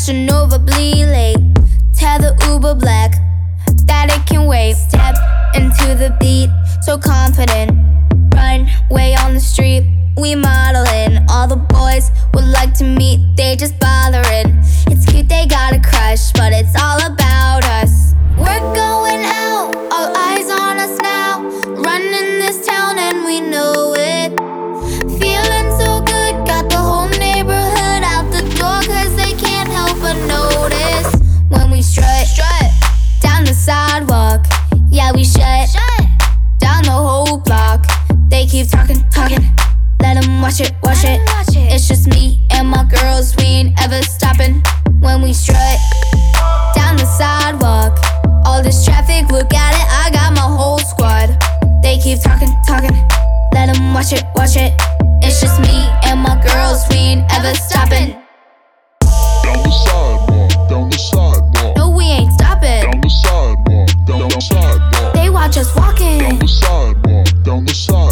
Rushing over, bleed late. Tell the Uber black that it can wait. Step into the beat, so confident. Run way on the street, we modeling. All the boys would like to meet, they just bothering. It's cute, they got a crush, but it's all about us. We're going out, all eyes on us now. Running this town and we know it. Feeling so good, got the whole neighborhood out the door, cause they can't help but notice when we strut down the sidewalk. Yeah, we shut down the whole block. They keep talking, let them watch it. It's just me and my girls, we ain't ever stopping when we strut down the sidewalk. All this traffic, look at it, I got my whole squad. They keep talking, let them watch it. It's just me and my girls, we ain't ever stopping. Down the sidewalk, down the sidewalk. No, we ain't stopping. Down the sidewalk, down the sidewalk. They watch us walking. Down the sidewalk, down the sidewalk.